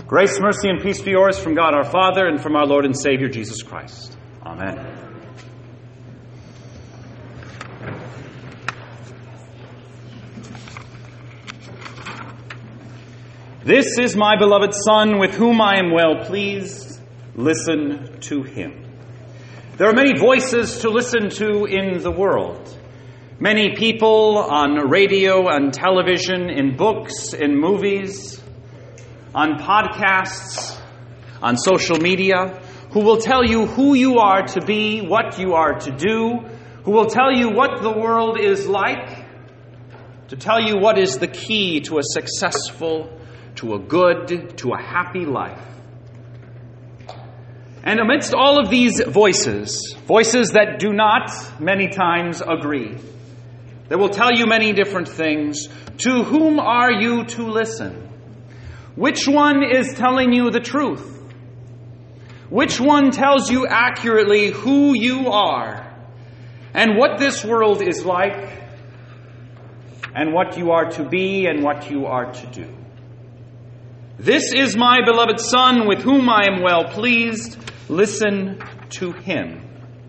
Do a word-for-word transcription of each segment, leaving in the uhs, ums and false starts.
Grace, mercy, and peace be yours from God our Father and from our Lord and Savior Jesus Christ. Amen. This is my beloved Son, with whom I am well pleased. Listen to him. There are many voices to listen to in the world. Many people on radio and television, in books, in movies, on podcasts, on social media, who will tell you who you are to be, what you are to do, who will tell you what the world is like, to tell you what is the key to a successful, to a good, to a happy life. And amidst all of these voices, voices that do not many times agree, they will tell you many different things. To whom are you to listen? Which one is telling you the truth? Which one tells you accurately who you are and what this world is like and what you are to be and what you are to do? This is my beloved Son, with whom I am well pleased. Listen to him.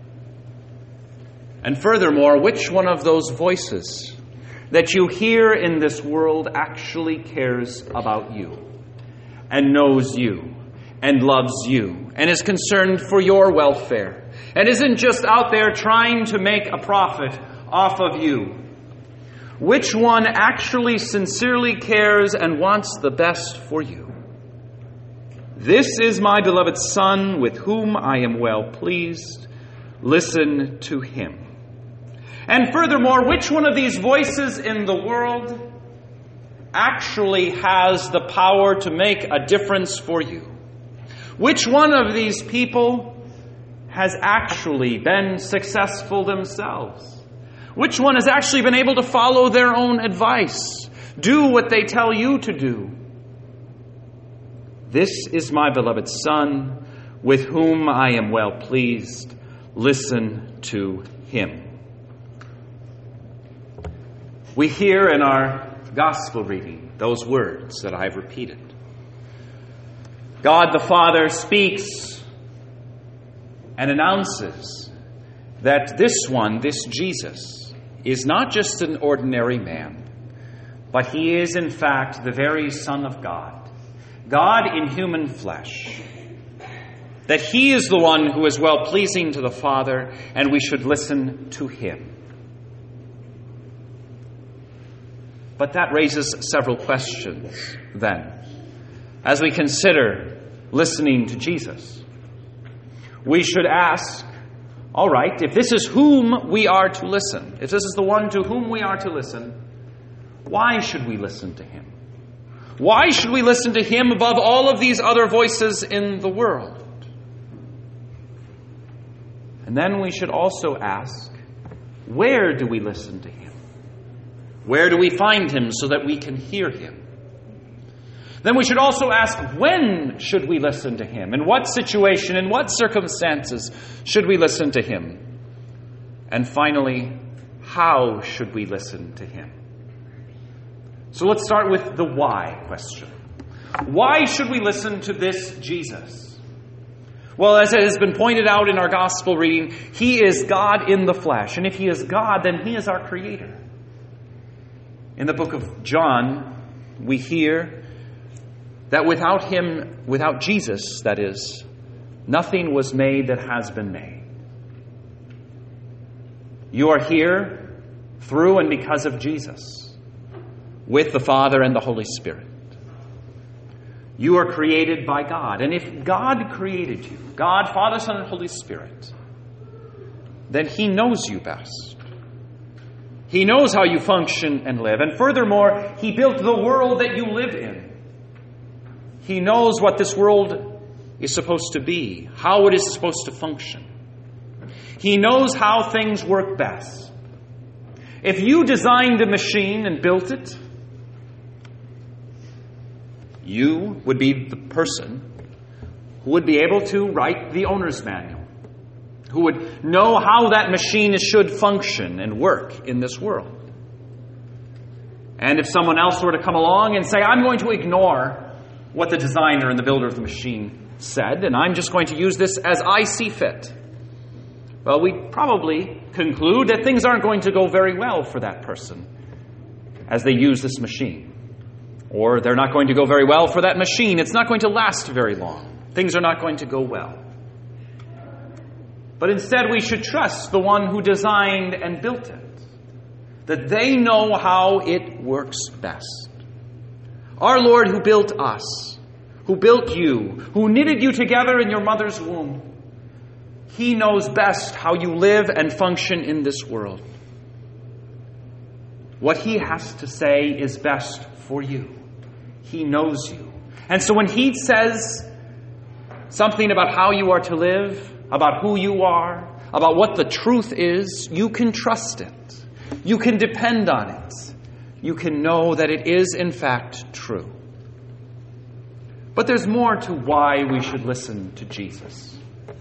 And furthermore, which one of those voices that you hear in this world actually cares about you and knows you and loves you and is concerned for your welfare and isn't just out there trying to make a profit off of you? Which one actually sincerely cares and wants the best for you? This is my beloved Son, with whom I am well pleased. Listen to him. And furthermore, which one of these voices in the world actually has the power to make a difference for you? Which one of these people has actually been successful themselves? Which one has actually been able to follow their own advice, do what they tell you to do? This is my beloved Son, with whom I am well pleased. Listen to him. We hear in our gospel reading those words that I've repeated. God the Father speaks and announces that this one, this Jesus, is not just an ordinary man, but he is in fact the very Son of God, God in human flesh. That he is the one who is well pleasing to the Father, and we should listen to him. But that raises several questions then, as we consider listening to Jesus. We should ask, all right, if this is whom we are to listen, if this is the one to whom we are to listen, why should we listen to him? Why should we listen to him above all of these other voices in the world? And then we should also ask, where do we listen to him? Where do we find him so that we can hear him? Then we should also ask, when should we listen to him? In what situation, in what circumstances should we listen to him? And finally, how should we listen to him? So let's start with the why question. Why should we listen to this Jesus? Well, as it has been pointed out in our gospel reading, he is God in the flesh. And if he is God, then he is our creator. In the book of John, we hear that without him, without Jesus, that is, nothing was made that has been made. You are here through and because of Jesus, with the Father and the Holy Spirit. You are created by God. And if God created you, God, Father, Son, and Holy Spirit, then he knows you best. He knows how you function and live. And furthermore, he built the world that you live in. He knows what this world is supposed to be, how it is supposed to function. He knows how things work best. If you designed a machine and built it, you would be the person who would be able to write the owner's manual, who would know how that machine should function and work in this world. And if someone else were to come along and say, I'm going to ignore what the designer and the builder of the machine said, and I'm just going to use this as I see fit. Well, we probably conclude that things aren't going to go very well for that person as they use this machine. Or they're not going to go very well for that machine. It's not going to last very long. Things are not going to go well. But instead, we should trust the one who designed and built it, that they know how it works best. Our Lord who built us, who built you, who knitted you together in your mother's womb, He knows best how you live and function in this world. What He has to say is best for you. He knows you. And so when He says something about how you are to live, about who you are, about what the truth is, you can trust it. You can depend on it. You can know that it is in fact true. But there's more to why we should listen to Jesus.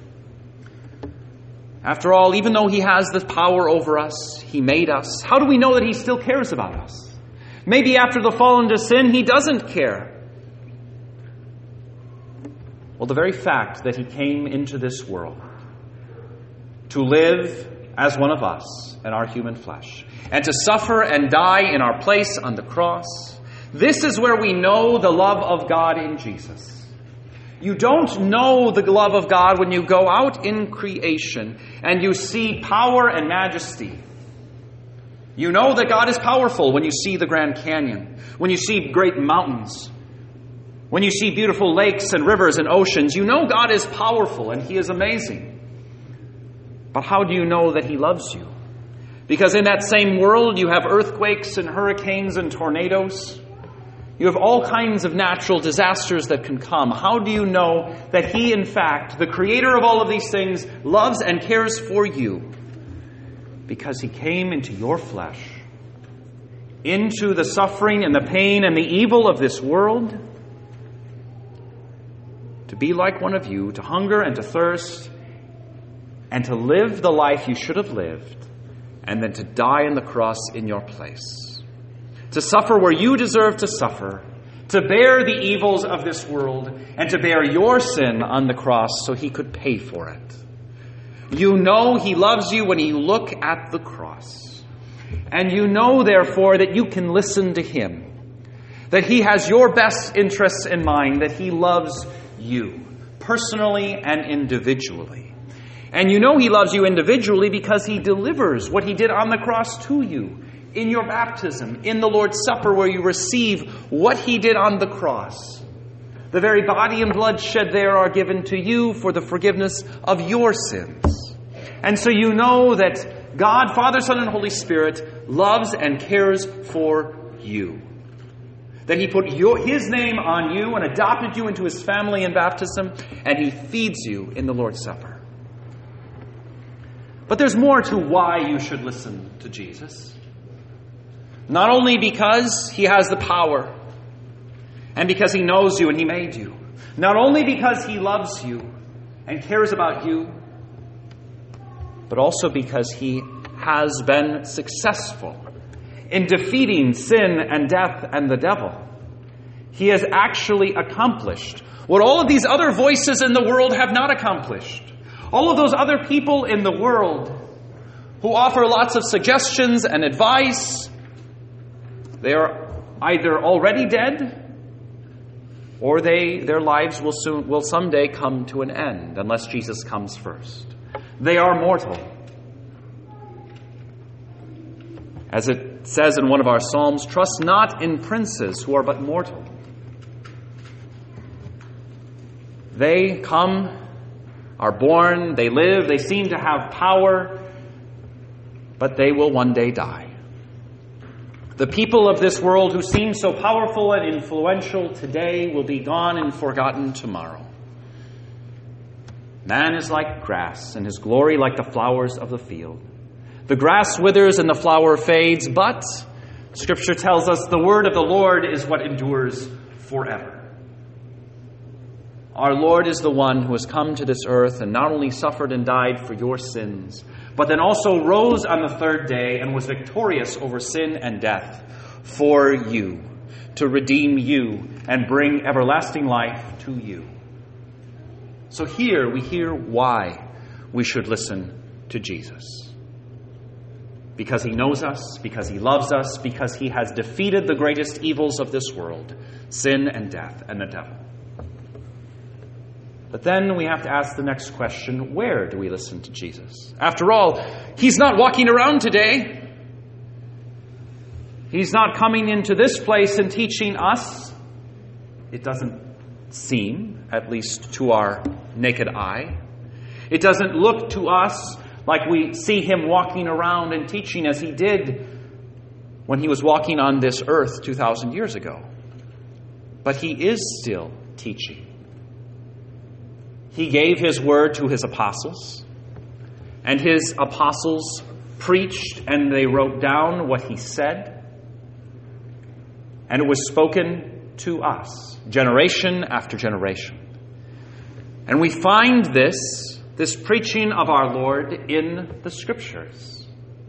After all, even though He has the power over us, He made us, how do we know that He still cares about us? Maybe after the fall into sin, He doesn't care. Well, the very fact that He came into this world to live as one of us in our human flesh, and to suffer and die in our place on the cross, this is where we know the love of God in Jesus. You don't know the love of God when you go out in creation and you see power and majesty. You know that God is powerful when you see the Grand Canyon, when you see great mountains, when you see beautiful lakes and rivers and oceans. You know God is powerful and He is amazing. But how do you know that He loves you? Because in that same world you have earthquakes and hurricanes and tornadoes. You have all kinds of natural disasters that can come. How do you know that He, in fact, the creator of all of these things, loves and cares for you? Because He came into your flesh, into the suffering and the pain and the evil of this world, to be like one of you, to hunger and to thirst, and to live the life you should have lived, and then to die on the cross in your place. To suffer where you deserve to suffer, to bear the evils of this world, and to bear your sin on the cross so He could pay for it. You know He loves you when you look at the cross. And you know, therefore, that you can listen to Him, that He has your best interests in mind, that He loves you, personally and individually. And you know He loves you individually because He delivers what He did on the cross to you in your baptism, in the Lord's Supper, where you receive what He did on the cross. The very body and blood shed there are given to you for the forgiveness of your sins. And so you know that God, Father, Son, and Holy Spirit loves and cares for you. That He put your, His name on you and adopted you into His family in baptism, and He feeds you in the Lord's Supper. But there's more to why you should listen to Jesus. Not only because He has the power, and because He knows you and He made you. Not only because He loves you and cares about you, but also because He has been successful in defeating sin and death and the devil. He has actually accomplished what all of these other voices in the world have not accomplished. All of those other people in the world who offer lots of suggestions and advice, they are either already dead or they their lives will soon will someday come to an end unless Jesus comes first. They are mortal. As it says in one of our Psalms, trust not in princes who are but mortal. They come, are born, they live, they seem to have power, but they will one day die. The people of this world who seem so powerful and influential today will be gone and forgotten tomorrow. Man is like grass, and his glory like the flowers of the field. The grass withers and the flower fades, but Scripture tells us the word of the Lord is what endures forever. Our Lord is the one who has come to this earth and not only suffered and died for your sins, but then also rose on the third day and was victorious over sin and death for you. to redeem you and bring everlasting life to you. So here we hear why we should listen to Jesus. Because he knows us, because he loves us, because he has defeated the greatest evils of this world, sin and death and the devil. But then we have to ask the next question, where do we listen to Jesus? After all, he's not walking around today. He's not coming into this place and teaching us. It doesn't seem, at least to our naked eye. It doesn't look to us like we see him walking around and teaching as he did when he was walking on this earth two thousand years ago. But he is still teaching. He gave his word to his apostles, and his apostles preached and they wrote down what he said, and it was spoken to us, generation after generation. And we find this, this preaching of our Lord in the Scriptures.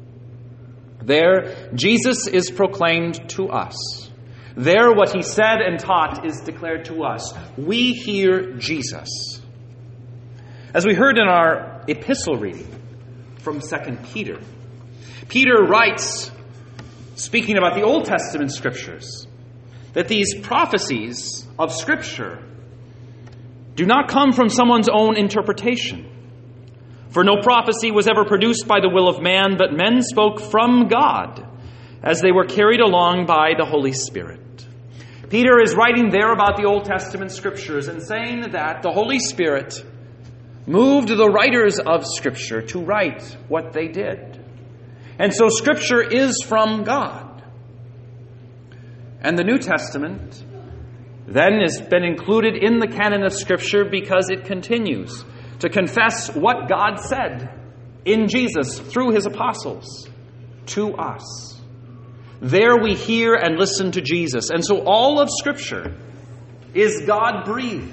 There, Jesus is proclaimed to us. There, what he said and taught is declared to us. We hear Jesus. As we heard in our epistle reading from Second Peter, Peter writes, speaking about the Old Testament Scriptures, that these prophecies of Scripture do not come from someone's own interpretation. For no prophecy was ever produced by the will of man, but men spoke from God as they were carried along by the Holy Spirit. Peter is writing there about the Old Testament Scriptures and saying that the Holy Spirit moved the writers of Scripture to write what they did. And so Scripture is from God. And the New Testament then has been included in the canon of Scripture because it continues to confess what God said in Jesus through his apostles to us. There we hear and listen to Jesus. And so all of Scripture is God-breathed.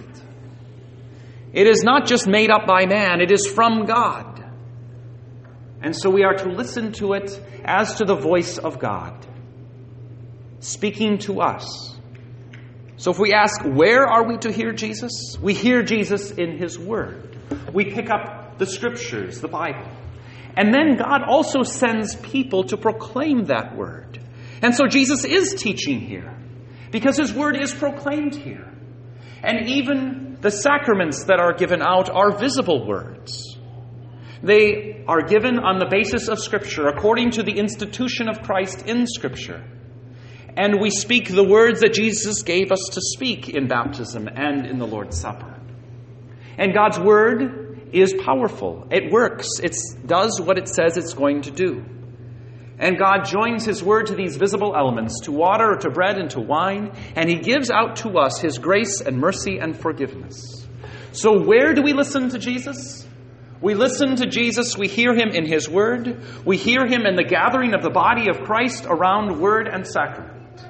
It is not just made up by man, it is from God. And so we are to listen to it as to the voice of God, speaking to us. So if we ask, where are we to hear Jesus? We hear Jesus in his word. We pick up the Scriptures, the Bible. And then God also sends people to proclaim that word. And so Jesus is teaching here, because his word is proclaimed here. And even the sacraments that are given out are visible words. They are given on the basis of Scripture, according to the institution of Christ in Scripture. And we speak the words that Jesus gave us to speak in baptism and in the Lord's Supper. And God's word is powerful. It works. It does what it says it's going to do. And God joins his word to these visible elements, to water, to bread, and to wine, and he gives out to us his grace and mercy and forgiveness. So where do we listen to Jesus? We listen to Jesus, we hear him in his word, we hear him in the gathering of the body of Christ around word and sacrament.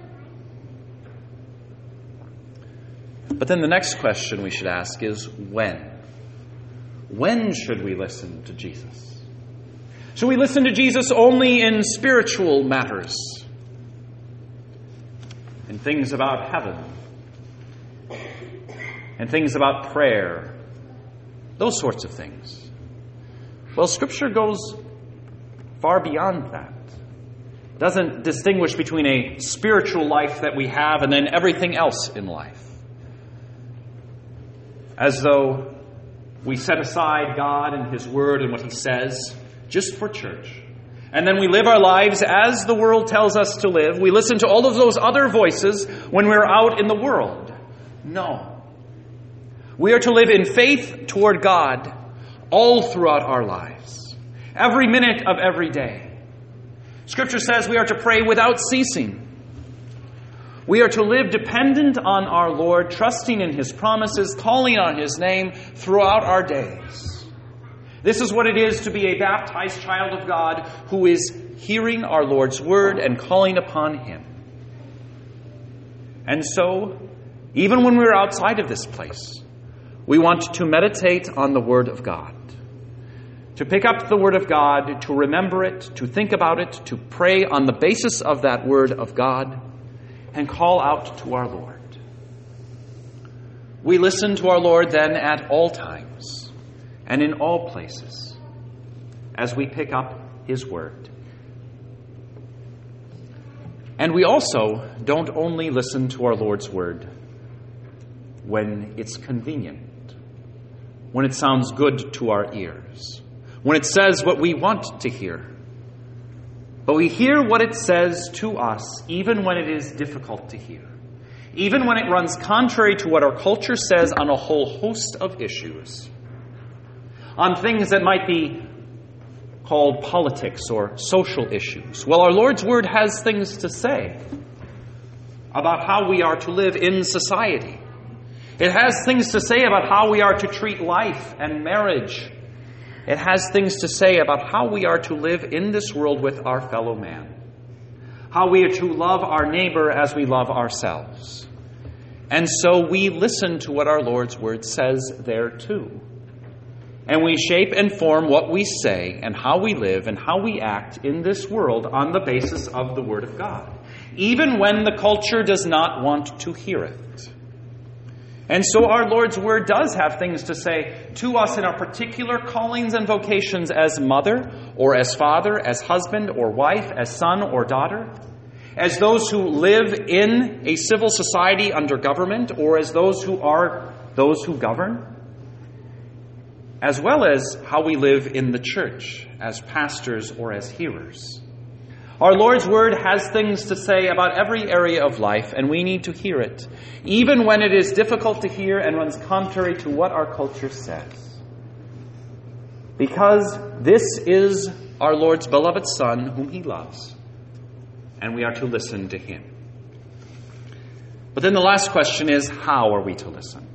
But then the next question we should ask is when? When should we listen to Jesus? Should we listen to Jesus only in spiritual matters? In things about heaven? And things about prayer? Those sorts of things. Well, Scripture goes far beyond that. It doesn't distinguish between a spiritual life that we have and then everything else in life. As though we set aside God and his word and what he says just for church. And then we live our lives as the world tells us to live. We listen to all of those other voices when we're out in the world. No. We are to live in faith toward God all throughout our lives. Every minute of every day. Scripture says we are to pray without ceasing. We are to live dependent on our Lord, trusting in his promises, calling on his name throughout our days. This is what it is to be a baptized child of God who is hearing our Lord's word and calling upon him. And so, even when we're outside of this place, we want to meditate on the word of God. To pick up the word of God, to remember it, to think about it, to pray on the basis of that word of God, and call out to our Lord. We listen to our Lord then at all times and in all places as we pick up his word. And we also don't only listen to our Lord's word when it's convenient, when it sounds good to our ears, when it says what we want to hear. But we hear what it says to us even when it is difficult to hear, even when it runs contrary to what our culture says on a whole host of issues, on things that might be called politics or social issues. Well, our Lord's word has things to say about how we are to live in society. It has things to say about how we are to treat life and marriage. It has things to say about how we are to live in this world with our fellow man, how we are to love our neighbor as we love ourselves. And so we listen to what our Lord's word says there too. And we shape and form what we say and how we live and how we act in this world on the basis of the Word of God, even when the culture does not want to hear it. And so our Lord's Word does have things to say to us in our particular callings and vocations as mother or as father, as husband or wife, as son or daughter, as those who live in a civil society under government, or as those who are those who govern, as well as how we live in the church as pastors or as hearers. Our Lord's word has things to say about every area of life, and we need to hear it, even when it is difficult to hear and runs contrary to what our culture says. Because this is our Lord's beloved Son, whom he loves, and we are to listen to him. But then the last question is, how are we to listen?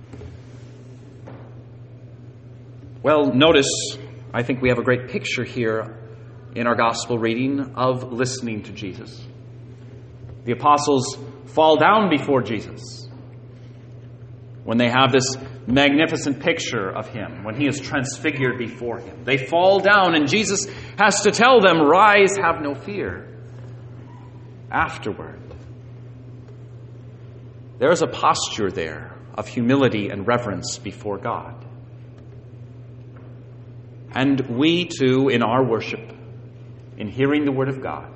Well, notice, I think we have a great picture here in our gospel reading of listening to Jesus. The apostles fall down before Jesus when they have this magnificent picture of him, when he is transfigured before him. They fall down and Jesus has to tell them, "Rise, have no fear." Afterward, there is a posture there of humility and reverence before God. And we too, in our worship, in hearing the Word of God,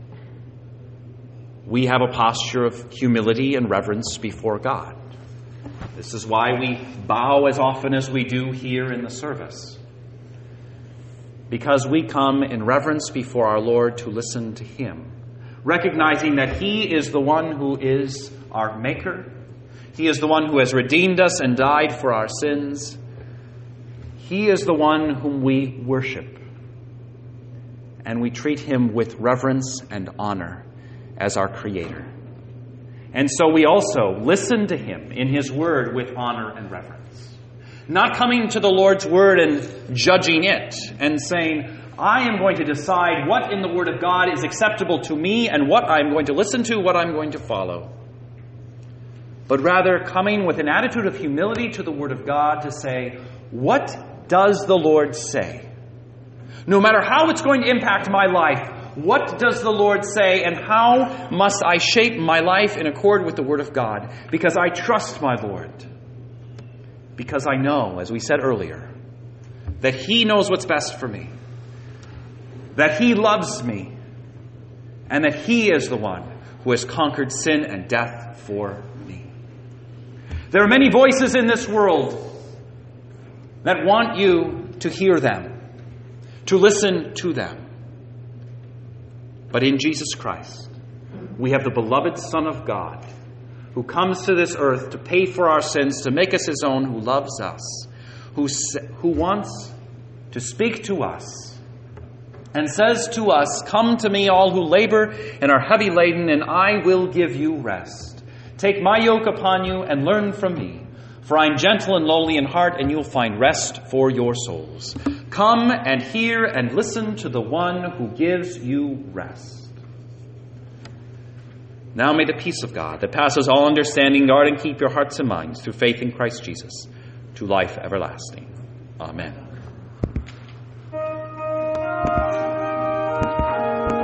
we have a posture of humility and reverence before God. This is why we bow as often as we do here in the service, because we come in reverence before our Lord to listen to him, recognizing that he is the one who is our Maker. He is the one who has redeemed us and died for our sins. He is the one whom we worship, and we treat him with reverence and honor as our Creator. And so we also listen to him in his word with honor and reverence. Not coming to the Lord's word and judging it and saying, I am going to decide what in the Word of God is acceptable to me and what I'm going to listen to, what I'm going to follow. But rather coming with an attitude of humility to the Word of God to say, what does the Lord say? No matter how it's going to impact my life, what does the Lord say, and how must I shape my life in accord with the Word of God? Because I trust my Lord. Because I know, as we said earlier, that he knows what's best for me. That he loves me. And that he is the one who has conquered sin and death for me. There are many voices in this world that want you to hear them, to listen to them. But in Jesus Christ, we have the beloved Son of God who comes to this earth to pay for our sins, to make us his own, who loves us, who, who wants to speak to us and says to us, come to me all who labor and are heavy laden, and I will give you rest. Take my yoke upon you and learn from me. For I am gentle and lowly in heart, and you'll find rest for your souls. Come and hear and listen to the one who gives you rest. Now may the peace of God that passes all understanding guard and keep your hearts and minds through faith in Christ Jesus to life everlasting. Amen.